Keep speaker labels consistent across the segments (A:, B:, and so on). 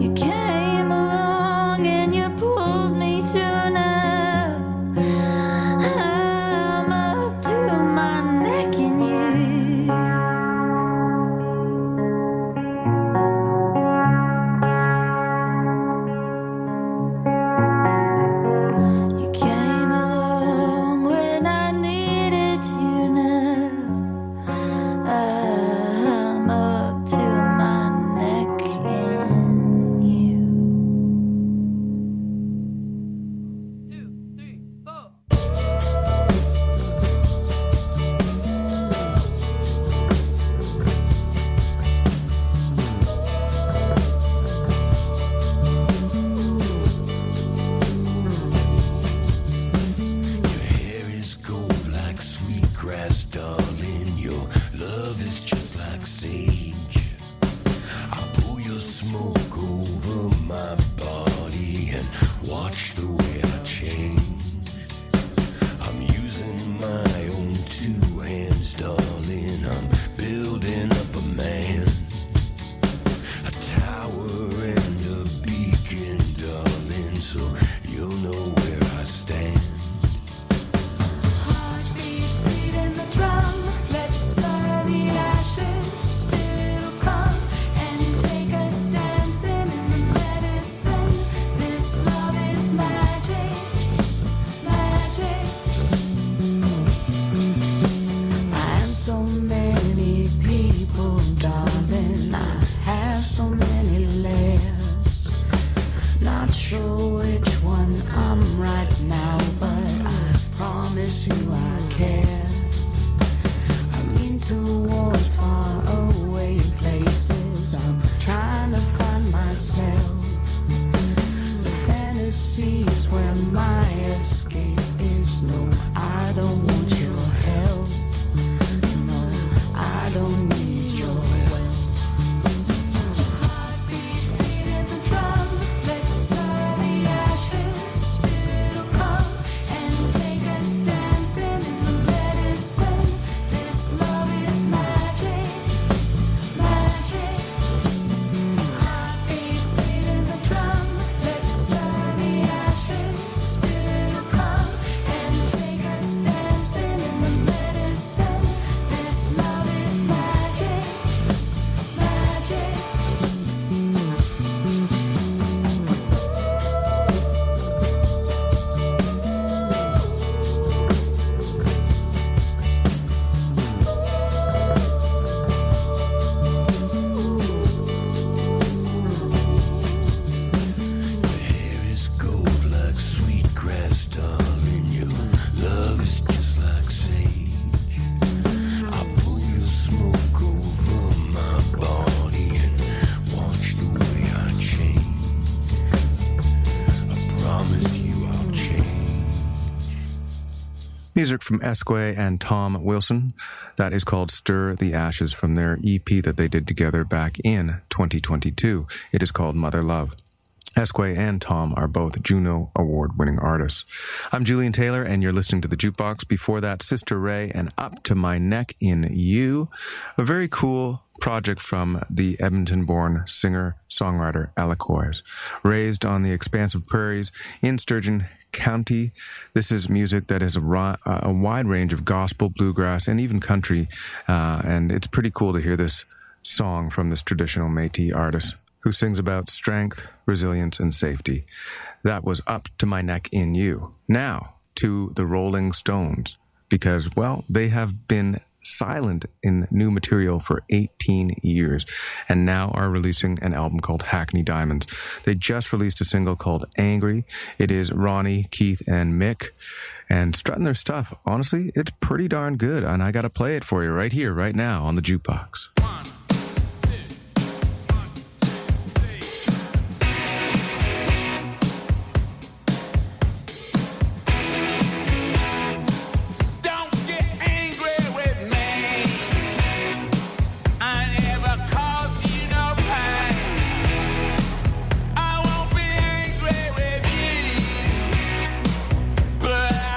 A: Music from Esquay and Tom Wilson. That is called Stir the Ashes from their EP that they did together back in 2022. It is called Mother Love. Esquay and Tom are both Juno Award-winning artists. I'm Julian Taylor, and you're listening to The Jukebox. Before that, Sister Ray and Up to My Neck in You. A very cool project from the Edmonton-born singer-songwriter Alakoiz. Raised on the expansive prairies in Sturgeon County, this is music that is a wide range of gospel, bluegrass, and even country. And it's pretty cool to hear this song from this traditional Métis artist who sings about strength, resilience, and safety. That was Up to My Neck in You. Now, to the Rolling Stones, because, well, they have been silent in new material for 18 years and now are releasing an album called Hackney Diamonds. They just released a single called Angry. It is Ronnie, Keith, and Mick, and strutting their stuff. Honestly, it's pretty darn good, and I gotta play it for you right here, right now on the Jukebox.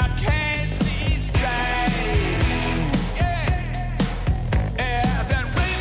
B: And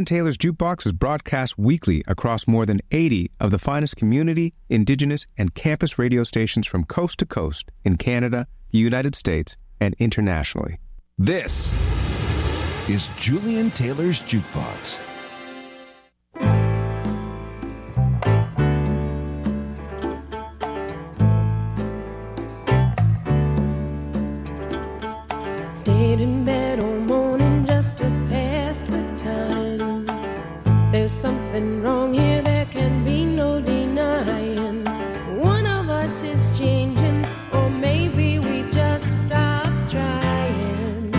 A: Taylor's Jukebox is broadcast weekly across more than 80 of the finest community, indigenous, and campus radio stations from coast to coast in Canada, the United States, and internationally.
B: This is Julian Taylor's Jukebox.
C: Stayed in bed all morning just to pass the time. There's something wrong here, there can be no denying. One of us is changing, or maybe we just stopped trying.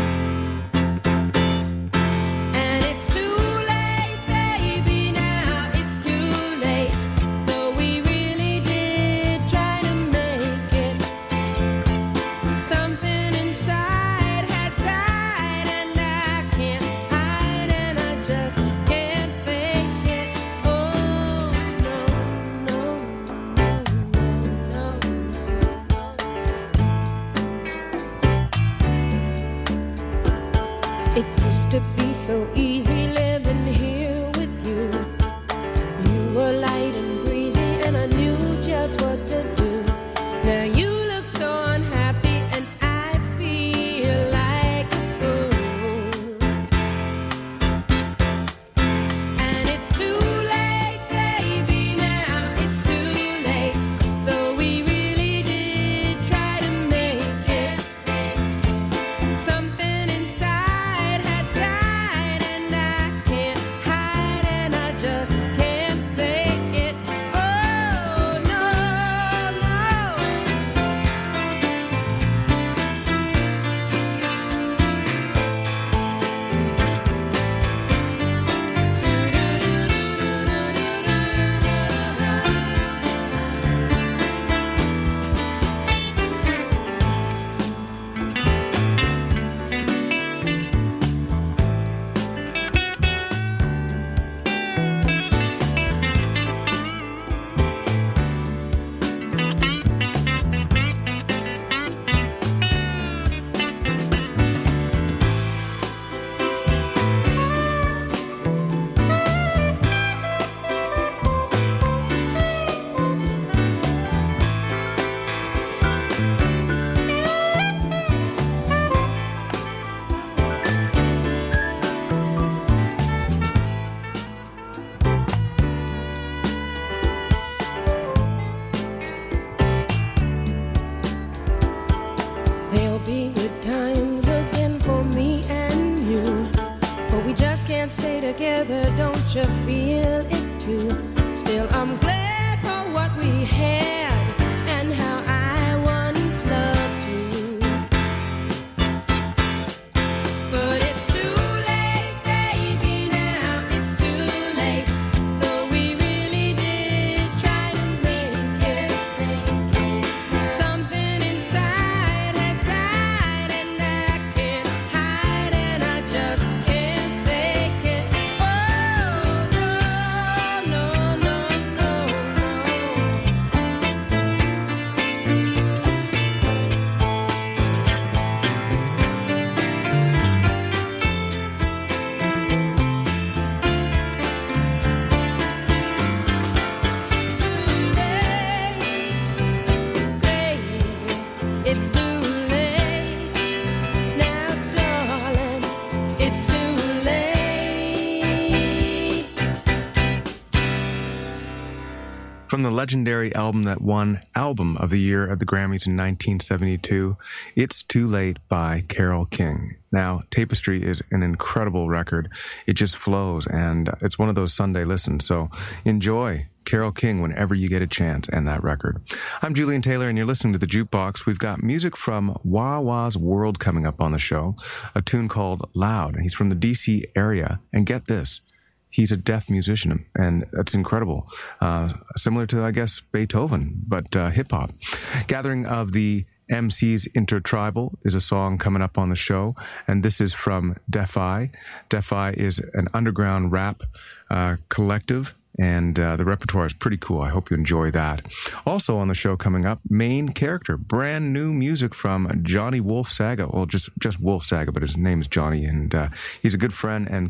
C: And it's too late, baby, now it's too late. Though we really did try to make it. Something inside has died, and I can't hide, and I just can't fake it. Oh, no, no, no, no, no. It used to be so easy living here with you. You were light and breezy, and I knew just what to do. Now you look so unhappy, and I feel like a fool. And it's too late, baby, now it's too late. Though we really did try to make it. Something inside has died, and I can't hide, and I just can't fake it. Oh, no, no. There'll be good times again for me and you, but we just can't stay together, don't you feel it too? Still, I'm glad for what we had and how I once loved you. But it's too late, baby, now it's too late. Though we really did try to make it. Something inside has died, and I can't hide, and I just can't fake it. Oh, no, no, no, no, it's too late, now, darling, it's too late.
A: From the legendary album that won Album of the Year at the Grammys in 1972, It's Too Late by Carole King. Now, Tapestry is an incredible record. It just flows, and it's one of those Sunday listens, so enjoy Carole King whenever you get a chance, and that record. I'm Julian Taylor, and you're listening to The Jukebox. We've got music from Wah Wah's World coming up on the show, a tune called Loud, and he's from the D.C. area, and get this, he's a deaf musician, and that's incredible. Similar to, I guess, Beethoven, but hip-hop. Gathering of the MCs Intertribal is a song coming up on the show, and this is from Defy. Defy is an underground rap collective, and the repertoire is pretty cool. I hope you enjoy that. Also on the show coming up, Main Character, brand new music from Johnny Wolf Saga. Well, just Wolf Saga, but his name is Johnny, and he's a good friend and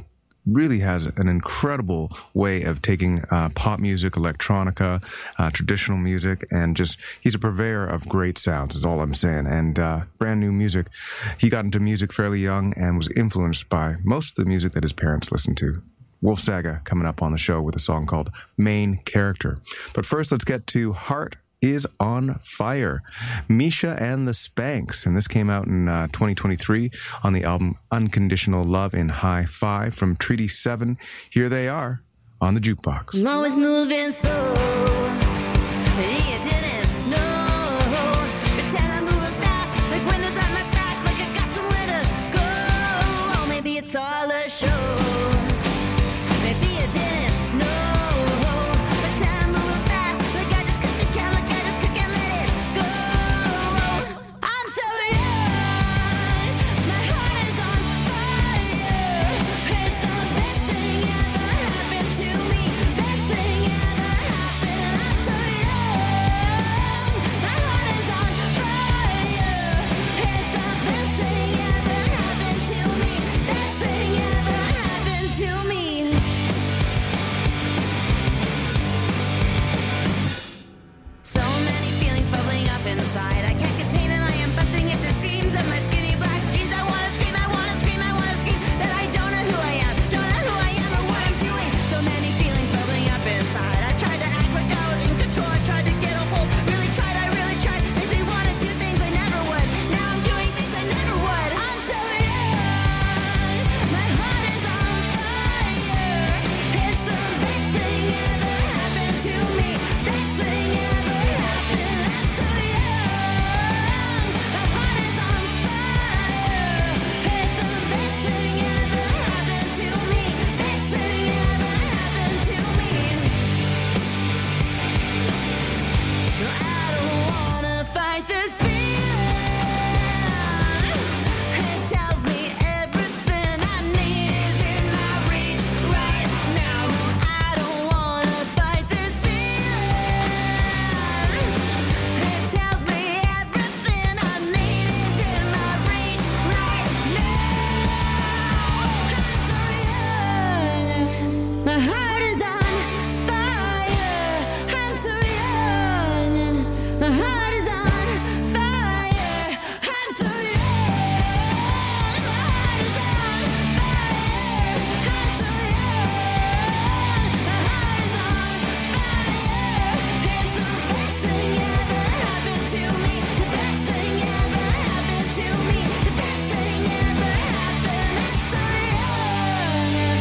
A: really has an incredible way of taking pop music, electronica, traditional music, and just, he's a purveyor of great sounds, is all I'm saying. And brand new music. He got into music fairly young and was influenced by most of the music that his parents listened to. Wolf Saga coming up on the show with a song called Main Character. But first, let's get to Heart is on Fire, Misha and the Spanks. And this came out in 2023 on the album Unconditional Love in High Five from Treaty 7. Here they are on the Jukebox.
D: I'm always moving slow. You didn't know. Pretend I'm moving fast, like windows at my back, like I got somewhere to go. Oh, maybe it's all a show. Maybe you didn't know. Pretend I'm moving fast, like I just couldn't count, like I just couldn't let it go. I'm so young, my heart is on fire. It's the best thing ever happened to me. Best thing ever happened. I'm so young, my heart is on fire. It's the best thing ever happened to me. Best thing ever happened to me. So many feelings bubbling up inside. I can't contain it, I am busting at the seams of my skinny black jeans. I wanna scream, I wanna scream, I wanna scream that I don't know who I am, don't know who I am or what I'm doing. So many feelings bubbling up inside. I tried to act like I was in control, I tried to get a hold, really tried, I really tried. Made me wanna do things I never would. Now I'm doing things I never would. I'm so young, my heart is on fire. It's the best thing ever happened to me. Best thing ever happened. I'm so young, my heart is on fire. It's the best thing ever happened to me. Best thing ever happened to me. No, I don't wanna fight this feeling. It tells me everything I need is in my reach right now. No, I don't wanna fight this feeling. It tells me everything I need is in my reach right now. I'm so young, my heart is on fire. I'm so young, my heart is on fire. I'm so young, my heart is on fire. I'm so young, my heart is on fire. It's the best thing ever happened to me. The best thing ever happened to me. The best thing ever happened. I'm so young.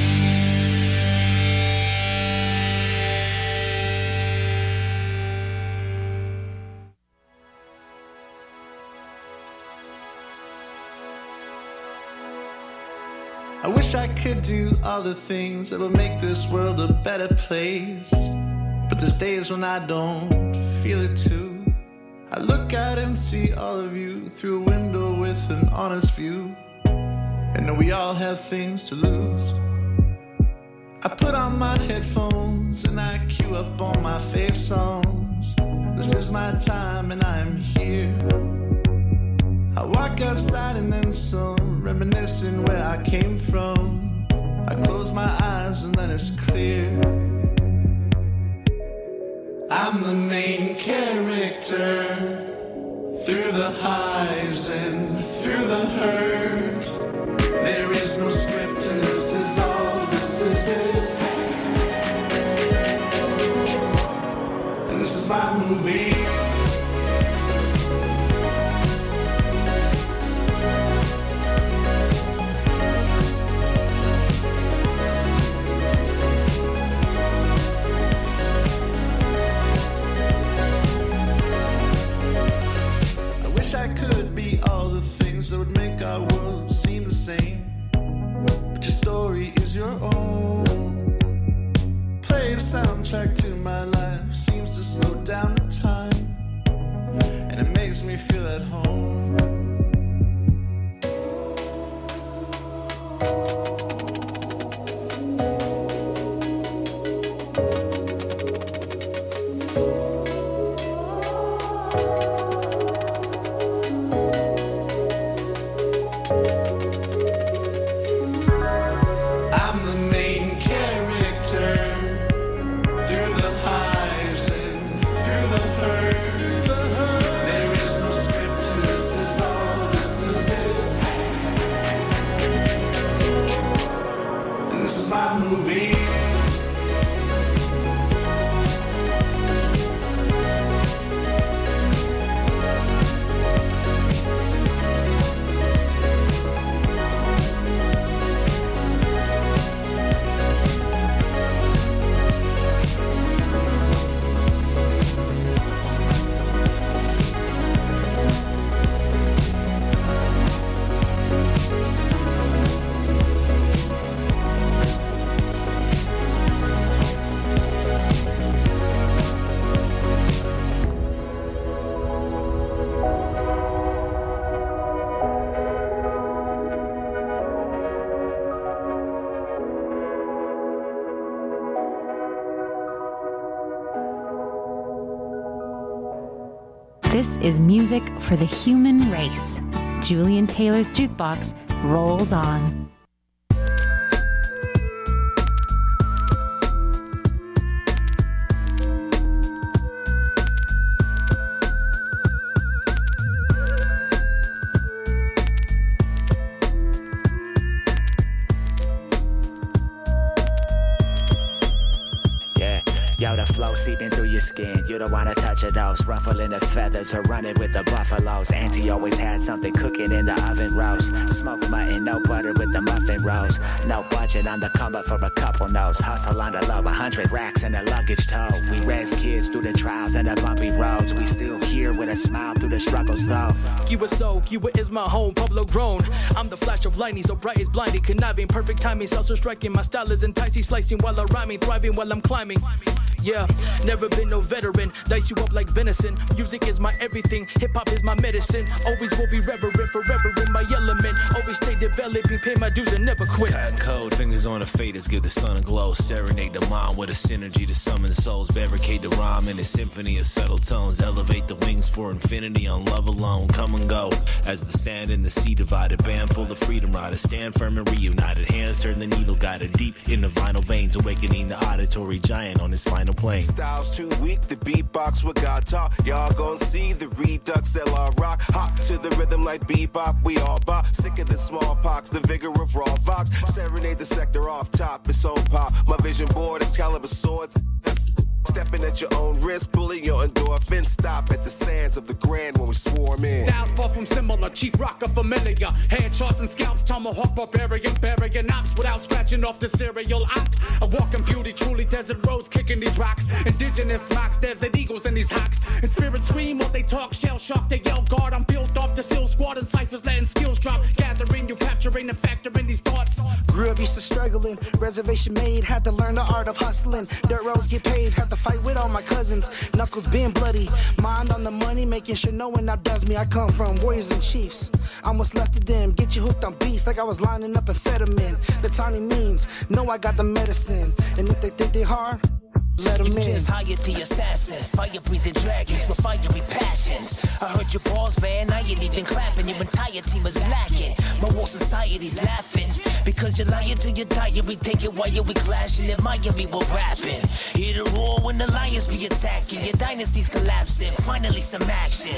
E: I wish I could do all the things that would make this world a better place. But there's days when I don't feel it too. I look out and see all of you through a window with an honest view. And know we all have things to lose. I put on my headphones and I queue up all my fave songs. This is my time and I'm here. I walk outside and then some, reminiscing where I came from. I close my eyes and then it's clear. I'm the main character, through the highs and through the hurt. There is no script and this is all, this is it. And this is my movie. I could be all the things that would make our world seem the same. But your story is your own. Play the soundtrack to my life. Seems to slow down the time. And it makes me feel at home. I'm
F: This is music for the human race. Julian Taylor's Jukebox rolls on.
G: Yo, the flow seeping through your skin. You don't wanna touch a dose. Ruffling the feathers or running with the buffaloes. Auntie always had something cooking in the oven roast. Smoked mutton, no butter with the muffin rolls. No budget on the come up for a couple notes. Hustle on the low, 100 racks in the luggage tow. We raise kids through the trials and the bumpy roads. We still here with a smile through the struggles though.
H: Cuba is my home, Pablo grown. I'm the flash of lightning, so bright is blinding. Conniving, perfect timing, salsa striking. My style is enticing, slicing while I'm rhyming. Thriving while I'm climbing. Yeah, never been no veteran. Dice you up like venison. Music is my everything. Hip-hop is my medicine. Always will be reverent, forever in my element. Always stay developing, pay my dues and never quit.
I: Cotton cold, fingers on the faders, give the sun a glow. Serenade the mind with a synergy to summon souls. Barricade the rhyme in a symphony of subtle tones. Elevate the wings for infinity on love alone. Come and go as the sand and the sea divided. Band full of freedom riders, stand firm and reunited. Hands turn the needle, guided deep in the vinyl veins. Awakening the auditory giant on his final plane.
J: Styles too weak, the beatbox with God talk. Y'all gon' see the Redux LR rock. Hop to the rhythm like bebop, we all bop. Sick of the smallpox, the vigor of raw vox. Serenade the sector off top, it's on pop. My vision board, Excalibur swords. Stepping at your own risk, pulling your endorphins. Stop at the sands of the grand when we swarm in.
K: Styles far from similar, Chief Rocker familiar. Headshots and scalps, tomahawk barbarian. Burying ops without scratching off the serial op. A walking beauty, truly desert roads kicking these rocks. Indigenous smocks, desert eagles in these hawks. And spirits scream while they talk, shell shock, they yell guard. I'm built off the seal squad and ciphers letting skills drop. Gathering, you capturing and factoring these thoughts.
L: Grew up used to struggling, reservation made, had to learn the art of hustling. Dirt roads get paved, had to fight with all my cousins, knuckles being bloody. Mind on the money, making sure no one outdoes me. I come from warriors and chiefs. I almost left it them, get you hooked on beats like I was lining up amphetamine. The tiny means, know I got the medicine. And if they think they hard, let them in.
M: Just hired the assassins, fire-breathing dragons with fiery passions. I heard your balls, man, now you ain't even clapping. Your entire team is lacking. My whole society's laughing. Because you're lying to your diary, thinking why you we clashing. In Miami, we're rapping. Hear the roar when the lions be attacking. Your dynasty's collapsing, finally some action.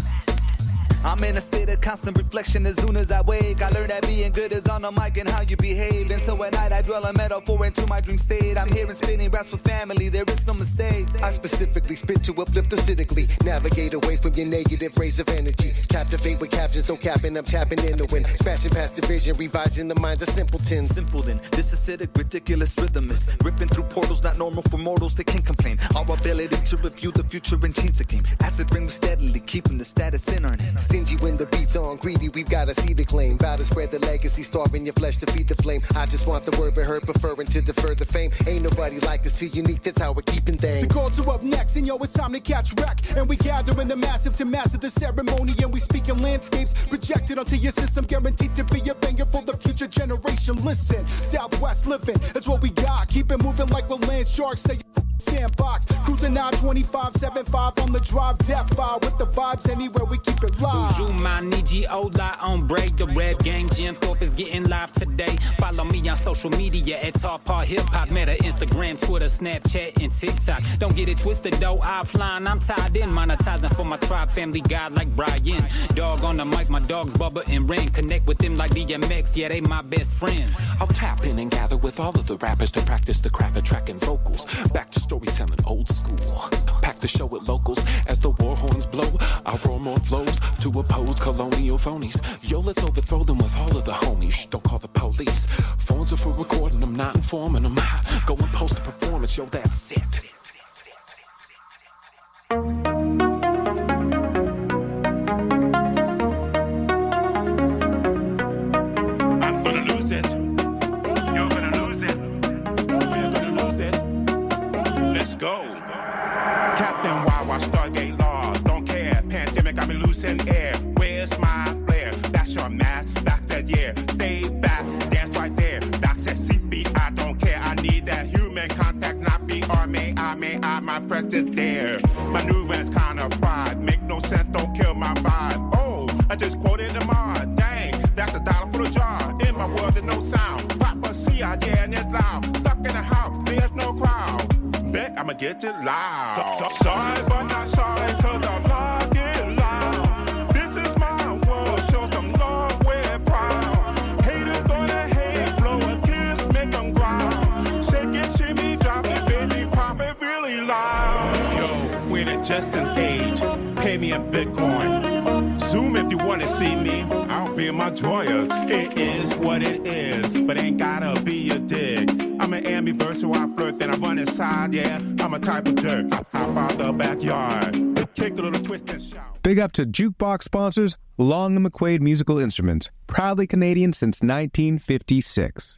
N: I'm in a state of constant reflection as soon as I wake. I learned that being good is on the mic and how you behave. And so at night I dwell a metaphor into my dream state. I'm hearing spinning raps with family, there is no mistake.
O: I specifically spit to uplift acidically. Navigate away from your negative rays of energy. Captivate with captions, no capping, I'm tapping in the wind. Smashing past division, revising the minds of simpletons.
N: Simple then, this acidic, ridiculous rhythm is ripping through portals, not normal for mortals, they can't complain. Our ability to review the future and change the game. Acid ring steadily, keeping the status in our name.
O: Stingy when the beat's on, greedy, we've got a seed to claim. Vow to spread the legacy, starving your flesh to feed the flame. I just want the word but heard, preferring to defer the fame. Ain't nobody like us, too unique, that's how we're keeping things.
P: The calls are up next, and yo, it's time to catch wreck. And we gather in the massive to master the ceremony. And we speak in landscapes projected onto your system, guaranteed to be a banger for the future generation. Listen, Southwest living, that's what we got. Keep it moving like we're land sharks, say sandbox. Cruising 925, 75 on the drive, death fire with the vibes anywhere we keep it live.
Q: My Niji Ola on break. The rap game, Jim Thorpe is getting live today. Follow me on social media at Tarpar Hip Hop, Meta, Instagram, Twitter, Snapchat, and TikTok. Don't get it twisted though, offline I'm tied in, monetizing for my tribe, family guy like Brian. Dog on the mic, my dogs Bubba and Ren. Connect with them like DMX, yeah they my best friends.
R: I'll tap in and gather with all of the rappers to practice the craft of track and vocals. Back to storytelling, old school. Pack the show with locals as the war horns blow. I roll more flows to oppose colonial phonies. Yo, let's overthrow them with all of the homies. Shh, don't call the police. Phones are for recording them, not informing them. Go and post a performance, yo, that's it.
S: I'm gonna lose it. You're gonna lose it. We're gonna lose it. Let's go. Captain Wawa, Stargate Law. Don't care. Pandemic, I'm in losing air. Where's my flair? That's your math. Back that year. Stay back. Dance right there. Doc said CP. I don't care. I need that human contact, not be or may I, my presence there. Maneuvers kind of pride. Make no sense get it loud. Sorry, but not sorry, cause I'm not getting loud. This is my world, show some love, we're proud. Haters gonna hate, blow a kiss, make them growl. Shake it, shimmy, drop it, baby, pop it really loud. Yo, we're the Justin's age, pay me in Bitcoin. Zoom if you wanna see me, I'll be in my drawers. It is what it is, but ain't gotta be a dig. I'm an ambivert, so I flirt, then I run inside, yeah. I'm a type of jerk, hop out the backyard, kick a little twist and shout.
A: Big up to Jukebox sponsors, Long & McQuaid Musical Instruments, proudly Canadian since 1956.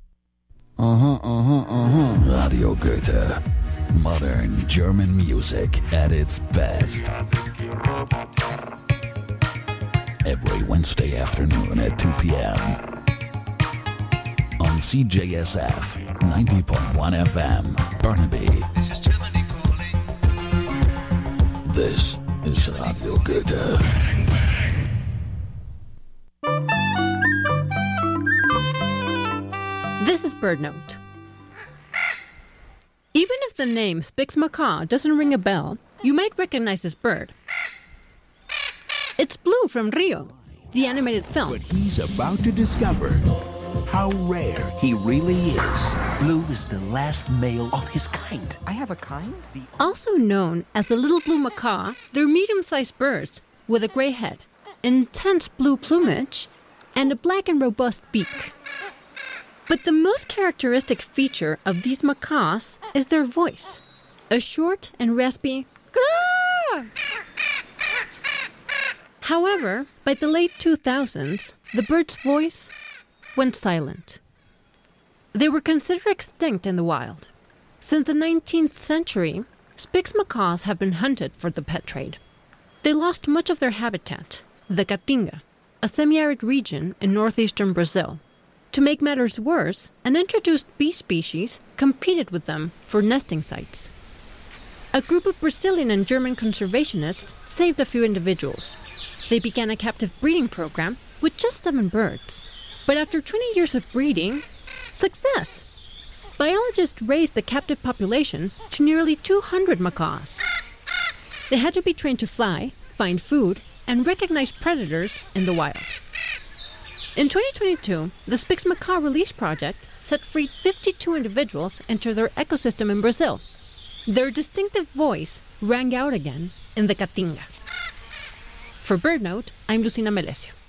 T: Radio Goethe. Modern German music at its best. Every Wednesday afternoon at 2 p.m. on CJSF 90.1 FM, Burnaby. This is Germany calling. This is Radio Goethe.
U: This is Bird Note. Even if the name Spix Macaw doesn't ring a bell, you might recognize this bird. It's Blue from Rio, the animated film.
V: But he's about to discover how rare he really is. Blue is the last male of his kind. I have a kind?
U: Also known as the little blue macaw, they're medium-sized birds with a gray head, intense blue plumage, and a black and robust beak. But the most characteristic feature of these macaws is their voice, a short and raspy "Grrr!" However, by the late 2000s, the bird's voice went silent. They were considered extinct in the wild. Since the 19th century, Spix macaws have been hunted for the pet trade. They lost much of their habitat, the Caatinga, a semi-arid region in northeastern Brazil. To make matters worse, an introduced bee species competed with them for nesting sites. A group of Brazilian and German conservationists saved a few individuals. They began a captive breeding program with just 7 birds. But after 20 years of breeding, success! Biologists raised the captive population to nearly 200 macaws. They had to be trained to fly, find food, and recognize predators in the wild. In 2022, the Spix Macaw Release Project set free 52 individuals into their ecosystem in Brazil. Their distinctive voice rang out again in the Caatinga. For Bird Note, I'm Lucina Melesio.